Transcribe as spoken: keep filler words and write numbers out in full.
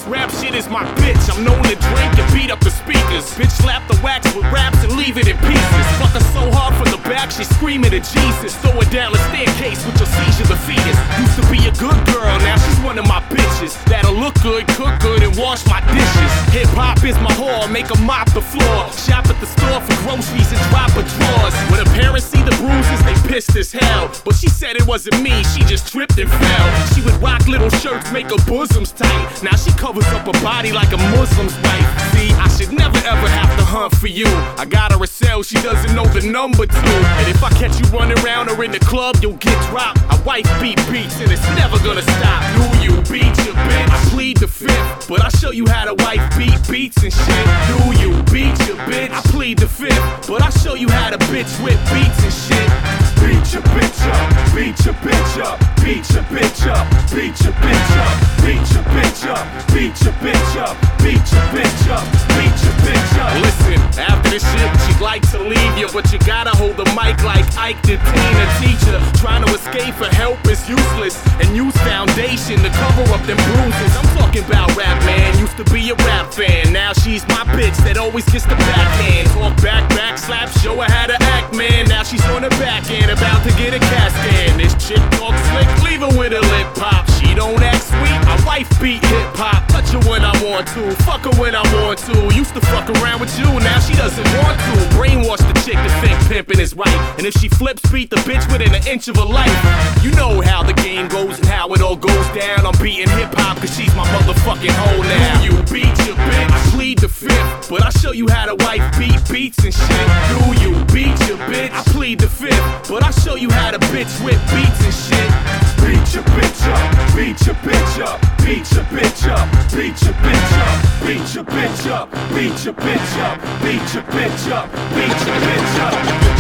This rap shit is my bitch. I'm known to drink and beat up the speakers. Bitch slap the wax with raps and leave it in pieces. Fuck her so hard from the back, she screaming at Jesus. Throw her down the staircase with your seizure the fetus. Used to be a good girl, now she's one of my bitches. That'll look good, cook good, and wash my dishes. Hip hop is my whore, make her mop the floor. Shop at the store for groceries and drop her drawers. When her parents see the bruises, they pissed as hell. But she said it wasn't me, she just tripped and fell. She would rock little shirts, make her bosoms tight. Now she covers up her body like a Muslim's wife. See, I should never ever have to hunt for you. I got her a cell, she doesn't know the number two. And if I catch you running around or in the club, you'll get dropped. I wife beat beats and it's never gonna stop. Do you beat your bitch? I plead the fifth, but I'll show you how to wife beat beats and shit. Do you beat your bitch? I plead the fifth, but I'll show you how to bitch whip beats and shit. Beat your bitch up, beat your bitch up, beat your bitch up, beat your bitch up, beat your bitch up, beat your bitch up, beat your bitch up, beat your bitch up. Listen, after this shit, she'd like to leave you, but you gotta hold the mic like Ike the teen, a teacher. Trying to escape for help is useless, and use foundation to cover up them bruises. I'm talking about rap, man. Used to be a rap fan, now she's my bitch that always gets the backhand. Talk back, back slap, show her how to act, man. Now she's on the back end, about to get a cat scan. This chick talk slick, leave her with a lip pop. She don't act sweet, my wife beat hip hop. Touch her when I want to, fuck her when I want to. Used to fuck around with you, now she doesn't want to. Brainwash the chick to think pimping is right, and if she flips, beat the bitch within an inch of her life. You know how the game goes and how it all goes down. I'm beating hip hop cause she's my motherfucking hoe now. You beat your bitch, I plead the fifth, but I'll show you how to wife beat beats and shit. Do you beat your bitch? I plead the fifth, but I'll show you how to bitch whip beats and shit. Beat your bitch up, beat your bitch up, beat your bitch up, beat your bitch up, beat your bitch up, beat your bitch up, beat your bitch up, beat your bitch up.